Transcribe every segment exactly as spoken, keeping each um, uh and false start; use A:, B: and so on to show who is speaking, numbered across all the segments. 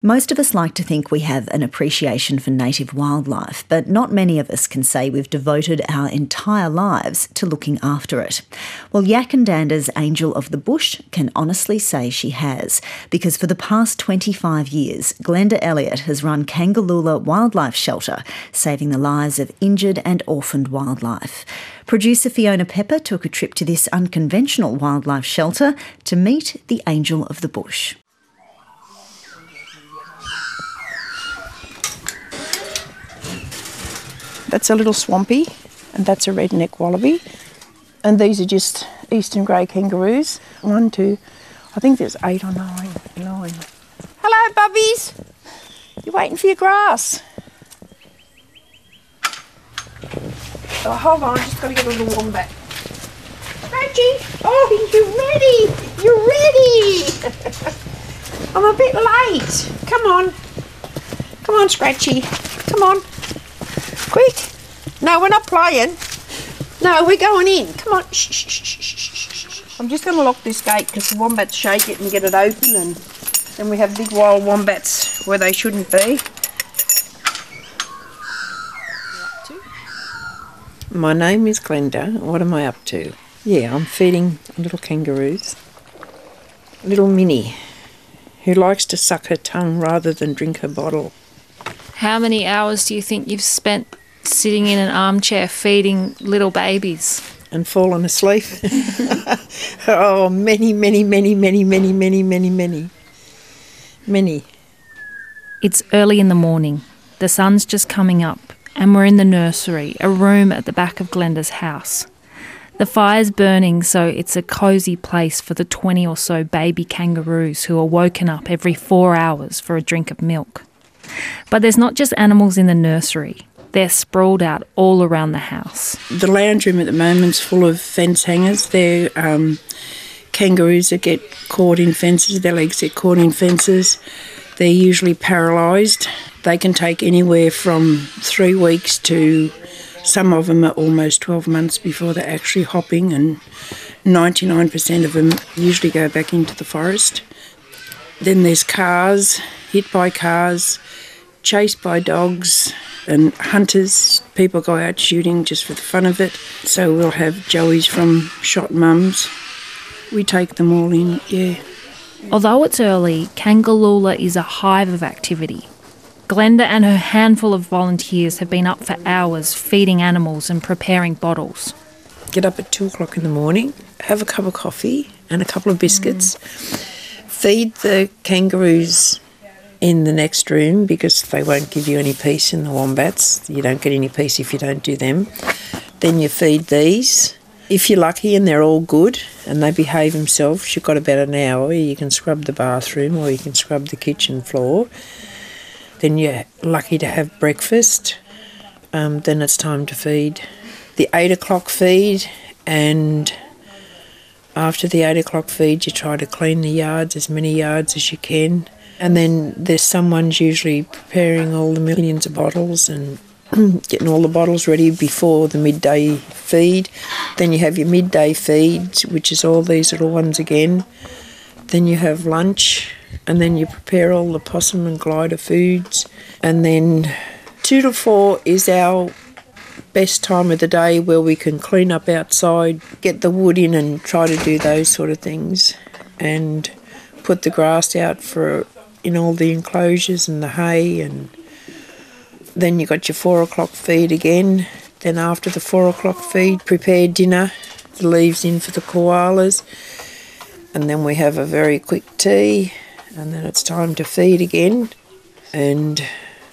A: Most of us like to think we have an appreciation for native wildlife, but not many of us can say we've devoted our entire lives to looking after it. Well, Yakandanda's Angel of the Bush can honestly say she has, because for the past twenty-five years, Glenda Elliott has run Kangaloola Wildlife Shelter, saving the lives of injured and orphaned wildlife. Producer Fiona Pepper took a trip to this unconventional wildlife shelter to meet the Angel of the Bush.
B: That's a little swampy, and that's a redneck wallaby. And these are just eastern grey kangaroos. One, two, I think there's eight or nine. Nine. Hello, bubbies. You're waiting for your grass. Oh, hold on, just got to get a little wombat. Reggie, oh, you're ready. You're ready. I'm a bit late. Come on. Come on, Scratchy. Come on. Quick! No, we're not playing. No, we're going in. Come on. Shh, shh, shh, shh, shh. I'm just going to lock this gate because the wombats shake it and get it open, and then we have big wild wombats where they shouldn't be. My name is Glenda. What am I up to? Yeah, I'm feeding little kangaroos. Little Minnie, who likes to suck her tongue rather than drink her bottle.
C: How many hours do you think you've spent sitting in an armchair feeding little babies?
B: And fallen asleep? Oh, many, many, many, many, many, many, many, many. Many.
C: It's early in the morning. The sun's just coming up and we're in the nursery, a room at the back of Glenda's house. The fire's burning, so it's a cosy place for the twenty or so baby kangaroos who are woken up every four hours for a drink of milk. But there's not just animals in the nursery. They're sprawled out all around the house.
B: The lounge room at the moment's full of fence hangers. They're um, kangaroos that get caught in fences. Their legs get caught in fences. They're usually paralysed. They can take anywhere from three weeks to some of them are almost twelve months before they're actually hopping, and ninety-nine percent of them usually go back into the forest. Then there's cars, hit by cars, chased by dogs and hunters. People go out shooting just for the fun of it. So we'll have joeys from shot mums. We take them all in, yeah.
C: Although it's early, Kangaloola is a hive of activity. Glenda and her handful of volunteers have been up for hours feeding animals and preparing bottles.
B: Get up at two o'clock in the morning, have a cup of coffee and a couple of biscuits. Mm. Feed the kangaroos in the next room because they won't give you any peace in the wombats. You don't get any peace if you don't do them. Then you feed these. If you're lucky and they're all good and they behave themselves, you've got about an hour. You can scrub the bathroom or you can scrub the kitchen floor. Then you're lucky to have breakfast. Um, then it's time to feed. The eight o'clock feed, and after the eight o'clock feed, you try to clean the yards, as many yards as you can. And then there's someone's usually preparing all the millions of bottles and getting all the bottles ready before the midday feed. Then you have your midday feed, which is all these little ones again. Then you have lunch, and then you prepare all the possum and glider foods. And then two to four is our best time of the day where we can clean up outside, get the wood in and try to do those sort of things, and put the grass out for in all the enclosures and the hay. And then you got your four o'clock feed again. Then after the four o'clock feed, prepare dinner, the leaves in for the koalas, and then we have a very quick tea, and then it's time to feed again and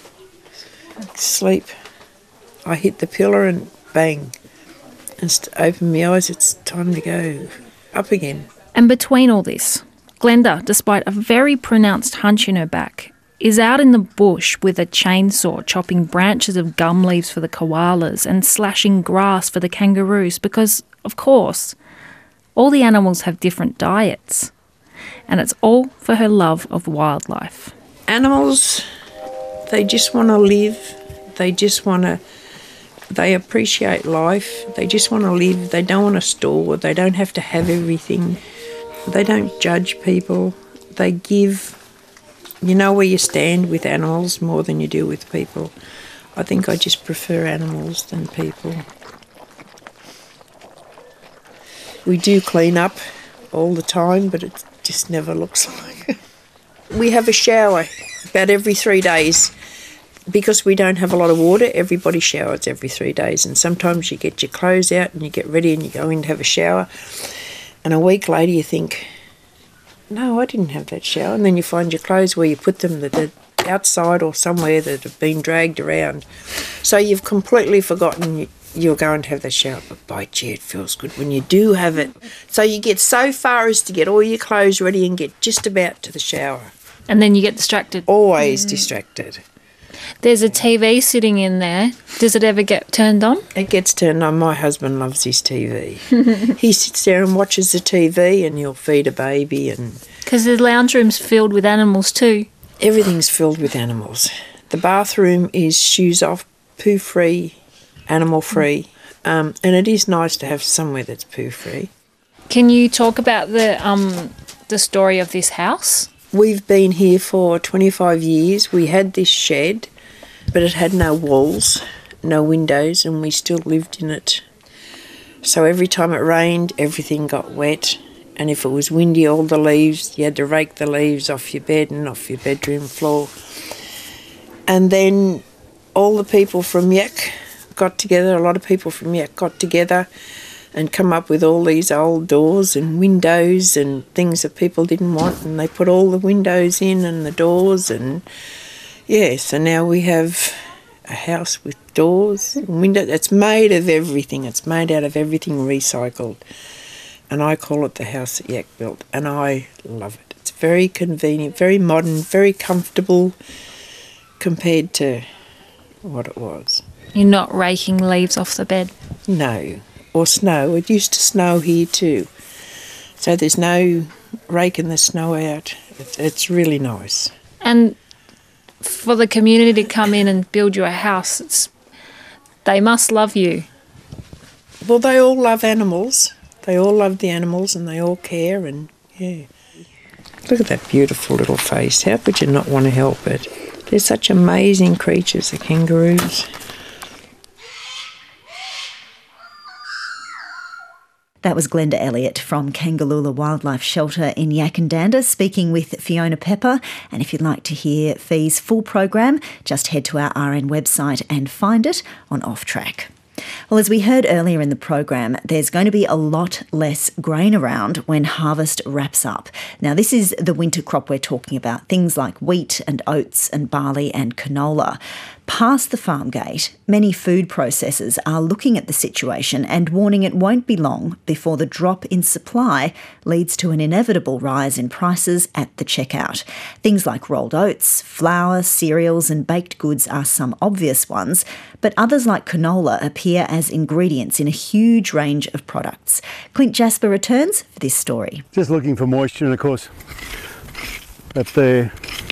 B: sleep. I hit the pillar and bang, and open my eyes, it's time to go up again.
C: And between all this, Glenda, despite a very pronounced hunch in her back, is out in the bush with a chainsaw chopping branches of gum leaves for the koalas and slashing grass for the kangaroos because, of course, all the animals have different diets. And it's all for her love of wildlife.
B: Animals, they just want to live. They just want to, they appreciate life. They just want to live. They don't want to store. They don't have to have everything. They don't judge people. They give You know where you stand with animals more than you do with people. I think I just prefer animals than people. We do clean up all the time, but it just never looks like it. We have a shower about every three days. Because we don't have a lot of water, everybody showers every three days. And sometimes you get your clothes out and you get ready and you go in to have a shower. And a week later you think, no, I didn't have that shower. And then you find your clothes where you put them, that they're outside or somewhere that have been dragged around. So you've completely forgotten you're going to have that shower. But by gee, it feels good when you do have it. So you get so far as to get all your clothes ready and get just about to the shower.
C: And then you get distracted.
B: Always mm. distracted.
C: There's a T V sitting in there. Does it ever get turned on?
B: It gets turned on. My husband loves his T V. He sits there and watches the T V and he'll feed a baby. and
C: Because the lounge room's filled with animals too.
B: Everything's filled with animals. The bathroom is shoes off, poo free, animal free. Um, and it is nice to have somewhere that's poo free.
C: Can you talk about the um the story of this house?
B: We've been here for twenty-five years. We had this shed, but it had no walls, no windows, and we still lived in it. So every time it rained, everything got wet. And if it was windy, all the leaves, you had to rake the leaves off your bed and off your bedroom floor. And then all the people from Yak got together, a lot of people from Yak got together and come up with all these old doors and windows and things that people didn't want, and they put all the windows in and the doors, and yeah, so now we have a house with doors and windows. It's made of everything. It's made out of everything recycled, and I call it the house that Yak built, and I love it. It's very convenient, very modern, very comfortable compared to what it was.
C: You're not raking leaves off the bed?
B: No. Or snow. It used to snow here too. So there's no raking the snow out. It's, it's really nice.
C: And for the community to come in and build you a house, it's, they must love you.
B: Well, they all love animals. They all love the animals and they all care, and yeah. Look at that beautiful little face. How could you not want to help it? They're such amazing creatures, the kangaroos.
A: That was Glenda Elliott from Kangaloola Wildlife Shelter in Yakandanda speaking with Fiona Pepper. And if you'd like to hear Fee's full program, just head to our R N website and find it on Off Track. Well, as we heard earlier in the program, there's going to be a lot less grain around when harvest wraps up. Now, this is the winter crop we're talking about, things like wheat and oats and barley and canola. Past the farm gate, many food processors are looking at the situation and warning it won't be long before the drop in supply leads to an inevitable rise in prices at the checkout. Things like rolled oats, flour, cereals and baked goods are some obvious ones, but others like canola appear as ingredients in a huge range of products. Clint Jasper returns for this story.
D: Just looking for moisture, and of course, up there,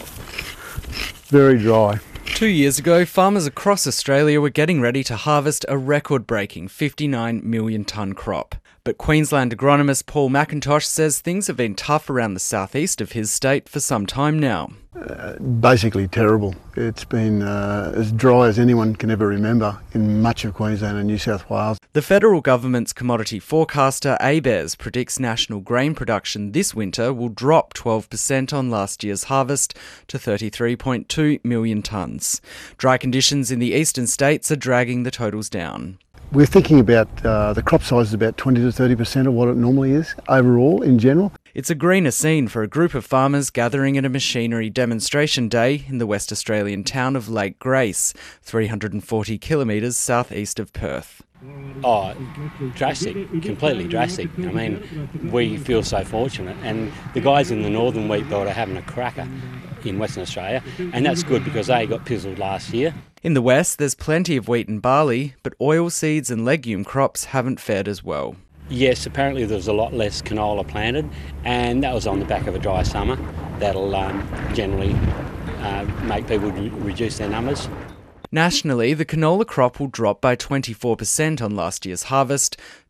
D: very dry.
E: Two years ago, farmers across Australia were getting ready to harvest a record-breaking fifty-nine million tonne crop. But Queensland agronomist Paul McIntosh says things have been tough around the southeast of his state for some time now.
D: Uh, basically terrible. It's been uh, as dry as anyone can ever remember in much of Queensland and New South Wales.
E: The federal government's commodity forecaster ABARES predicts national grain production this winter will drop twelve percent on last year's harvest to thirty-three point two million tonnes. Dry conditions in the eastern states are dragging the totals down.
D: We're thinking about uh, the crop size is about twenty to thirty percent of what it normally is overall in general.
E: It's a greener scene for a group of farmers gathering at a machinery demonstration day in the West Australian town of Lake Grace, three hundred forty kilometres southeast of Perth.
F: Oh, drastic, completely drastic. I mean, we feel so fortunate, and the guys in the northern wheat belt are having a cracker in Western Australia, and that's good because they got pizzled last year.
E: In the west, there's plenty of wheat and barley, but oilseeds and legume crops haven't fared as well.
F: Yes, apparently there was a lot less canola planted, and that was on the back of a dry summer. That'll um, generally uh, make people re- reduce their numbers.
E: Nationally, the canola crop will drop by twenty-four percent on last year's harvest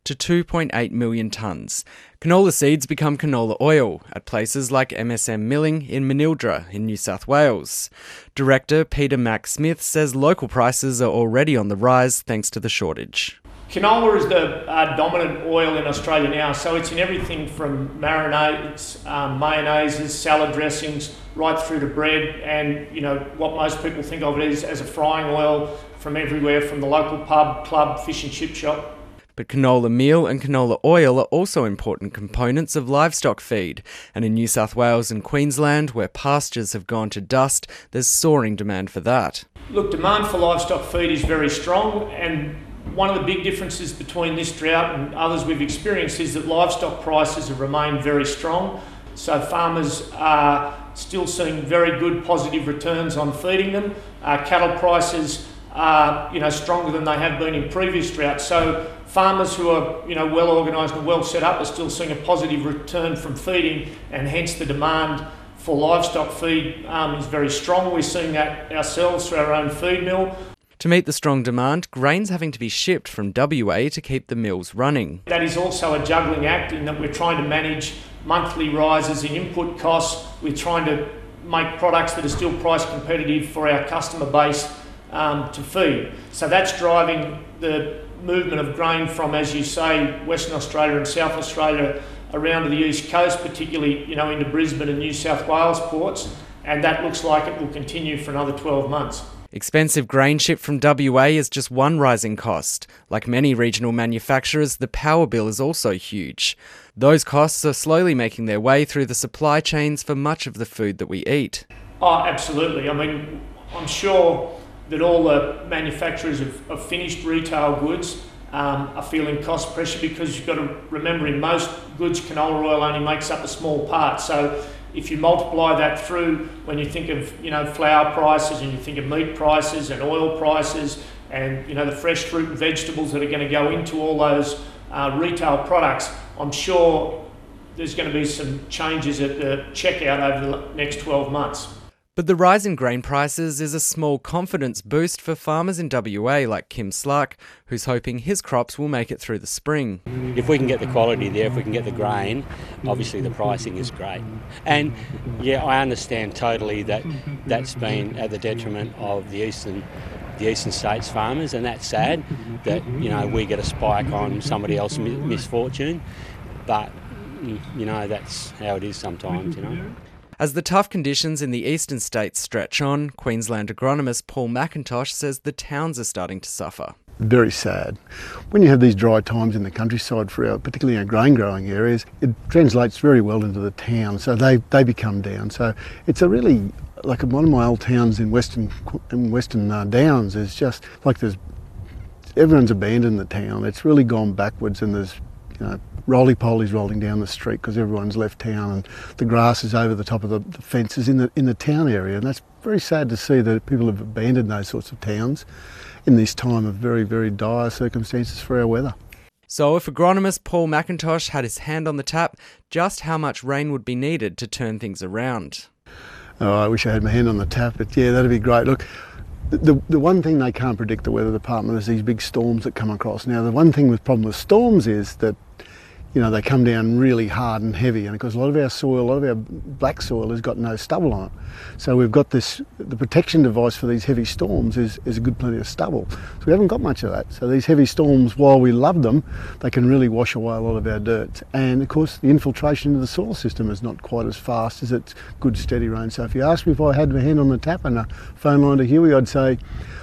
E: to two point eight million tonnes. Canola seeds become canola oil at places like M S M Milling in Manildra in New South Wales. Director Peter Mac Smith says local prices are already on the rise thanks to the shortage.
G: Canola is the uh, dominant oil in Australia now, so it's in everything from marinades, um, mayonnaises, salad dressings, right through to bread, and you know what most people think of it as, as a frying oil from everywhere, from the local pub, club, fish and chip shop.
E: But canola meal and canola oil are also important components of livestock feed, and in New South Wales and Queensland, where pastures have gone to dust, there's soaring demand for that.
G: Look, demand for livestock feed is very strong, and one of the big differences between this drought and others we've experienced is that livestock prices have remained very strong. So farmers are still seeing very good positive returns on feeding them. Uh, cattle prices are, you know, stronger than they have been in previous droughts. So farmers who are, you know, well organised and well set up are still seeing a positive return from feeding, and hence the demand for livestock feed um, is very strong. We're seeing that ourselves through our own feed mill.
E: To meet the strong demand, grain's having to be shipped from W A to keep the mills running.
G: That is also a juggling act in that we're trying to manage monthly rises in input costs. We're trying to make products that are still price competitive for our customer base um, to feed. So that's driving the movement of grain from, as you say, Western Australia and South Australia around to the East Coast, particularly, you know, into Brisbane and New South Wales ports, and that looks like it will continue for another twelve months.
E: Expensive grain shipped from W A is just one rising cost. Like many regional manufacturers, the power bill is also huge. Those costs are slowly making their way through the supply chains for much of the food that we eat.
G: Oh, absolutely. I mean, I'm sure that all the manufacturers of, of finished retail goods um, are feeling cost pressure, because you've got to remember, in most goods, canola oil only makes up a small part. So if you multiply that through, when you think of, you know, flour prices, and you think of meat prices and oil prices, and, you know, the fresh fruit and vegetables that are going to go into all those uh, retail products, I'm sure there's going to be some changes at the checkout over the next twelve months.
E: But the rise in grain prices is a small confidence boost for farmers in W A like Kim Slark, who's hoping his crops will make it through the spring.
F: If we can get the quality there, if we can get the grain, obviously the pricing is great. And yeah, I understand totally that that's been at the detriment of the eastern the eastern states farmers, and that's sad that, you know, we get a spike on somebody else's misfortune. But, you know, that's how it is sometimes, you know.
E: As the tough conditions in the eastern states stretch on, Queensland agronomist Paul McIntosh says the towns are starting to suffer.
D: Very sad. When you have these dry times in the countryside, for our, particularly our grain growing areas, it translates very well into the town, so they, they become down. So it's a really, like one of my old towns in Western in Western uh, Downs is just like there's, everyone's abandoned the town. It's really gone backwards, and there's, you know, roly-polies rolling down the street because everyone's left town, and the grass is over the top of the, the fences in the in the town area, and that's very sad to see that people have abandoned those sorts of towns in this time of very, very dire circumstances for our weather.
E: So if agronomist Paul McIntosh had his hand on the tap, just how much rain would be needed to turn things around?
D: Oh, I wish I had my hand on the tap, but yeah, that'd be great. Look, The, the one thing they can't predict, the weather department, is these big storms that come across. Now, the one thing with problem with storms is that, you know, they come down really hard and heavy, and because a lot of our soil, a lot of our black soil has got no stubble on it. So we've got this, the protection device for these heavy storms is, is a good plenty of stubble. So we haven't got much of that. So these heavy storms, while we love them, they can really wash away a lot of our dirt. And of course, the infiltration into the soil system is not quite as fast as it's good steady rain. So if you asked me if I had my hand on the tap and a phone line to Huey, I'd say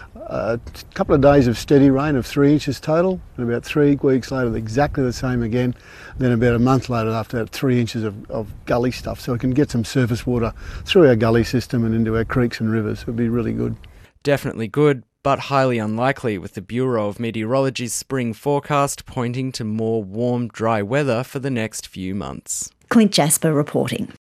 D: a couple of days of steady rain of three inches total, and about three weeks later exactly the same again. Then about a month later after that, three inches of, of gully stuff, so we can get some surface water through our gully system and into our creeks and rivers. It would be really good.
E: Definitely good, but highly unlikely, with the Bureau of Meteorology's spring forecast pointing to more warm, dry weather for the next few months.
A: Clint Jasper reporting.